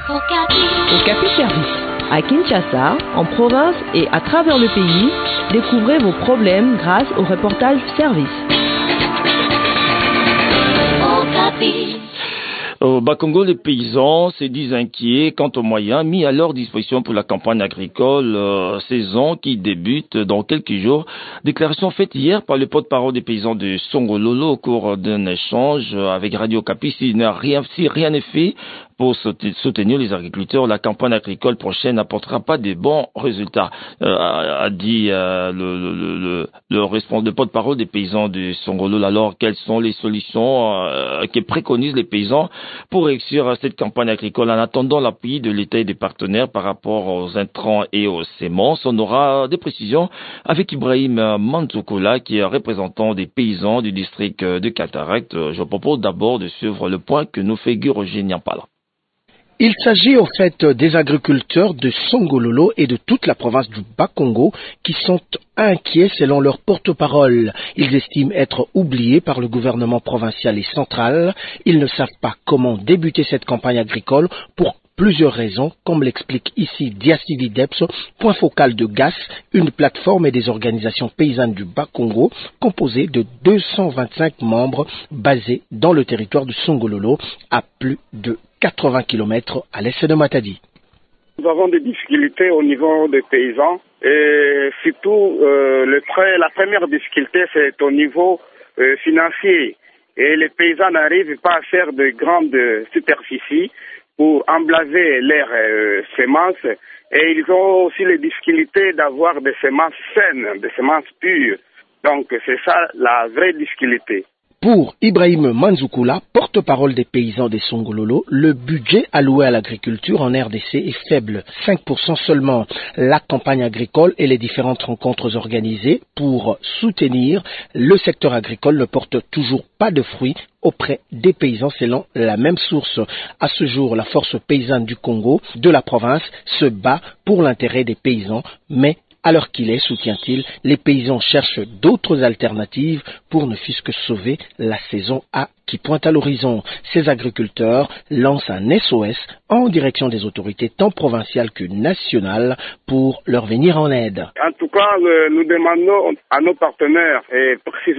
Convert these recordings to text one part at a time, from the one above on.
Okapi Service. À Kinshasa, en province et à travers le pays, découvrez vos problèmes grâce au reportage service. Au Bas-Congo, les paysans se disent inquiets quant aux moyens mis à leur disposition pour la campagne agricole saison qui débute dans quelques jours. Déclaration faite hier par le porte-parole des paysans de Songololo au cours d'un échange avec Radio Okapi. Si rien n'est fait pour soutenir les agriculteurs, la campagne agricole prochaine n'apportera pas de bons résultats, a dit le porte-parole des paysans de Songololo. Alors, quelles sont les solutions que préconisent les paysans pour réussir cette campagne agricole en attendant l'appui de l'État et des partenaires par rapport aux intrants et aux semences? On aura des précisions avec Ibrahim Manzoukoula, qui est représentant des paysans du district de Cataract. Je propose d'abord de suivre le point que nous fait Guy-Roger Nyampala. Il s'agit au fait des agriculteurs de Songololo et de toute la province du Bas-Congo qui sont inquiets selon leur porte-parole. Ils estiment être oubliés par le gouvernement provincial et central. Ils ne savent pas comment débuter cette campagne agricole pour plusieurs raisons, comme l'explique ici Diacivideps, point focal de GAS, une plateforme et des organisations paysannes du Bas-Congo, composée de 225 membres basés dans le territoire de Songololo, à plus de 80 km à l'est de Matadi. Nous avons des difficultés au niveau des paysans et surtout la première difficulté c'est au niveau financier et les paysans n'arrivent pas à faire de grandes superficies pour emblaver leurs semences et ils ont aussi les difficultés d'avoir des semences saines, des semences pures. Donc c'est ça la vraie difficulté. Pour Ibrahim Manzoukoula, porte-parole des paysans des Songololo, le budget alloué à l'agriculture en RDC est faible, 5% seulement. La campagne agricole et les différentes rencontres organisées pour soutenir le secteur agricole ne portent toujours pas de fruits auprès des paysans selon la même source. À ce jour, la force paysanne du Congo, de la province, se bat pour l'intérêt des paysans, mais à l'heure qu'il est, soutient-il, les paysans cherchent d'autres alternatives pour ne fût-ce que sauver la saison A qui pointe à l'horizon. Ces agriculteurs lancent un SOS en direction des autorités tant provinciales que nationales pour leur venir en aide. En tout cas, nous demandons à nos partenaires et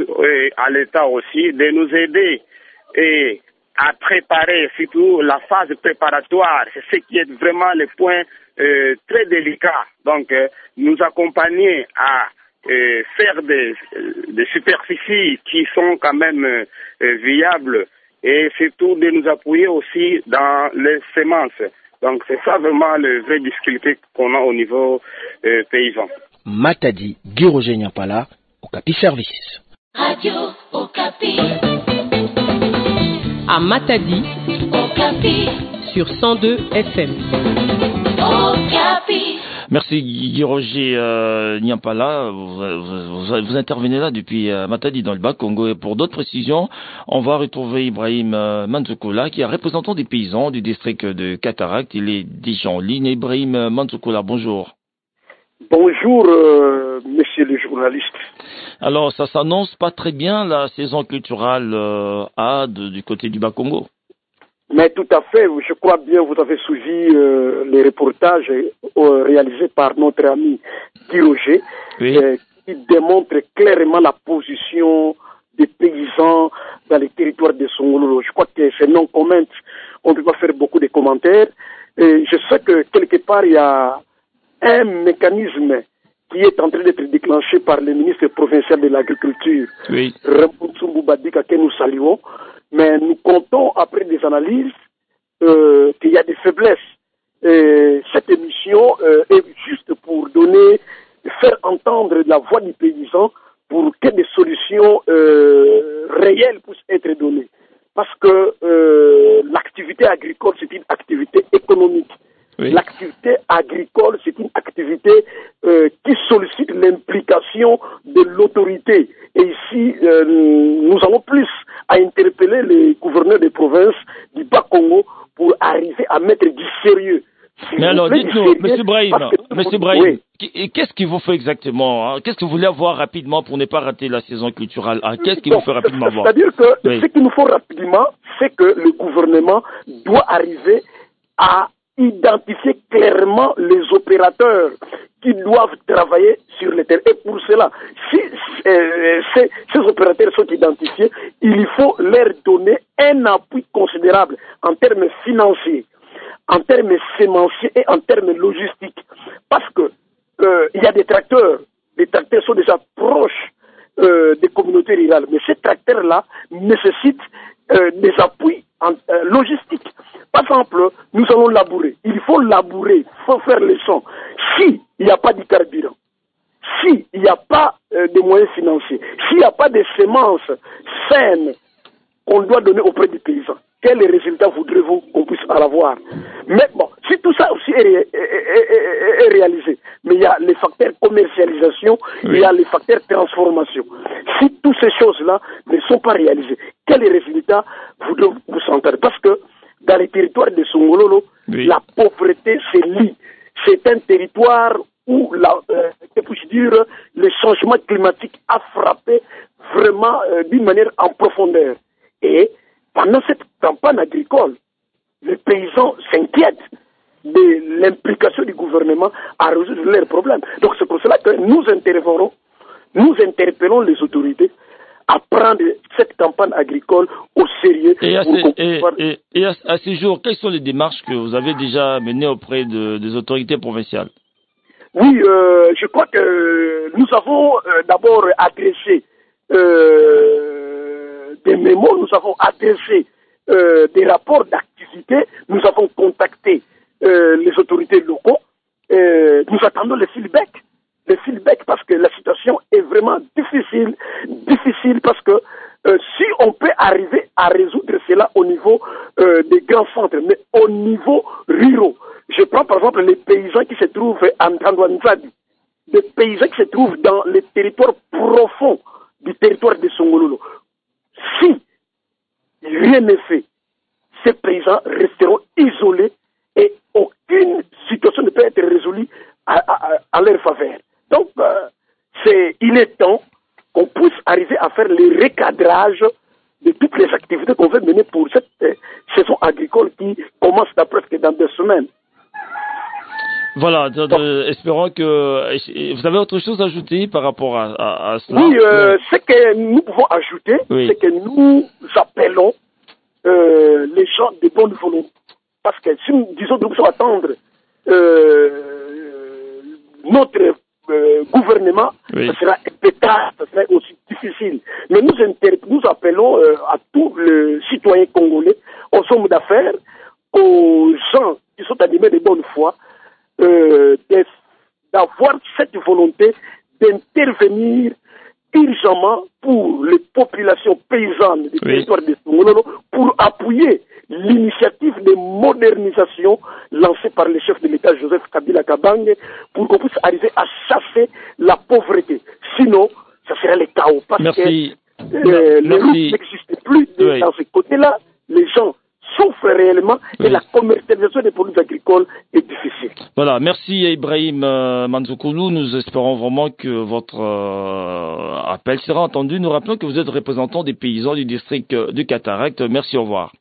à l'État aussi de nous aider et à préparer surtout la phase préparatoire. C'est ce qui est vraiment le point très délicat. Donc, nous accompagner à faire des superficies qui sont quand même viables et surtout de nous appuyer aussi dans les semences. Donc, c'est ça vraiment la vraie difficulté qu'on a au niveau paysan. Matadi, Guy-Roger Nyampala, Okapi Service. Radio Okapi. À Matadi, Okapi. Sur 102 FM. Okapi. Merci Guy-Roger Nyampala, vous intervenez là depuis Matadi dans le Bas-Congo. Et pour d'autres précisions, on va retrouver Ibrahim Manzoukoula, qui est représentant des paysans du district de Cataract. Il est déjà en ligne. Ibrahim Manzoukoula, bonjour. Bonjour, monsieur le journaliste. Alors, ça s'annonce pas très bien la saison culturelle du côté du Bas-Congo. Mais tout à fait, je crois bien vous avez suivi les reportages réalisés par notre ami Guy-Roger, oui. Qui démontrent clairement la position des paysans dans les territoires de Songololo. Je crois que c'est non comment, on ne peut pas faire beaucoup de commentaires. Et je sais que quelque part il y a un mécanisme qui est en train d'être déclenché par le ministre provincial de l'Agriculture, oui. Rampousou Badika, que nous saluons. Mais nous comptons, après des analyses, qu'il y a des faiblesses. Cette émission est juste pour faire entendre la voix du paysan pour que des solutions réelles puissent être données. Parce que l'activité agricole, c'est une activité économique. Oui. L'activité agricole, c'est une activité qui sollicite l'implication de l'autorité. Et ici, nous avons plus à interpeller les gouverneurs des provinces du Bas-Congo pour arriver à mettre du sérieux. Mais alors, dites-nous, M. Brahim, oui. Qu'est-ce qu'il vous fait exactement, hein? Qu'est-ce que vous voulez avoir rapidement pour ne pas rater la saison culturelle, hein? Qu'est-ce qu'il vous fait rapidement voir? C'est-à-dire que ce qu'il nous faut rapidement, c'est que le gouvernement doit arriver à identifier clairement les opérateurs qui doivent travailler sur le terrain. Et pour cela, si ces opérateurs sont identifiés, il faut leur donner un appui considérable en termes financiers, en termes sémenciers et en termes logistiques. Parce que il y a des tracteurs sont déjà proches des communautés rurales, mais ces tracteurs-là nécessitent des appuis logistiques. Par exemple, nous allons labourer. Il faut labourer, il faut faire les champs. S'il n'y a pas de carburant, s'il n'y a pas de moyens financiers, s'il n'y a pas de semences saines qu'on doit donner auprès des paysans, quels résultats voudrez-vous qu'on puisse en avoir? Mais bon, si tout ça aussi est réalisé, mais il y a les facteurs commercialisation, il y a les facteurs transformation. Si toutes ces choses-là ne sont pas réalisées, quels résultats voudrez-vous sentir? Parce que dans les territoires de Songololo, la pauvreté se lie. C'est un territoire où le changement climatique a frappé vraiment d'une manière en profondeur. Et pendant cette campagne agricole, les paysans s'inquiètent de l'implication du gouvernement à résoudre leurs problèmes. Donc c'est pour cela que nous interpellons les autorités à prendre cette campagne agricole au sérieux. Et à ce jour, quelles sont les démarches que vous avez déjà menées auprès des autorités provinciales? Oui, je crois que nous avons d'abord adressé des mémos, nous avons adressé des rapports d'activité, nous avons contacté les autorités locaux, nous attendons les feedbacks parce que la situation est vraiment difficile parce que si on peut arriver à résoudre cela au niveau des grands centres, mais au niveau ruraux, je prends par exemple les paysans qui se trouvent en Tandouanzadi, les paysans qui se trouvent dans les territoires profonds du territoire de Songololo. Si rien n'est fait, ces paysans resteront isolés et aucune situation ne peut être résolue à leur faveur. Donc, il est temps qu'on puisse arriver à faire le recadrage de toutes les activités qu'on veut mener pour cette saison agricole qui commence presque dans 2 semaines. Voilà, espérons que... Vous avez autre chose à ajouter par rapport à cela? Oui, ce que nous pouvons ajouter, c'est que nous appelons les gens de bonne volonté. Parce que si nous disons que nous devons attendre notre gouvernement, ça sera impétable, ça sera aussi difficile. Mais nous appelons à tous les citoyens congolais, aux hommes d'affaires, aux gens qui sont animés de bonne foi, d'avoir cette volonté d'intervenir urgemment pour les populations paysannes du territoire de Songololo pour appuyer l'initiative de modernisation lancée par le chef de l'État Joseph Kabila Kabange pour qu'on puisse arriver à chasser la pauvreté. Sinon, ça serait le chaos parce que les routes n'existent plus dans ce côté-là. Les gens souffrent réellement et la commercialisation des produits agricoles est difficile. Voilà, merci Ibrahim Manzoukoulou. Nous espérons vraiment que votre appel sera entendu. Nous rappelons que vous êtes représentant des paysans du district de Cataract. Merci, au revoir.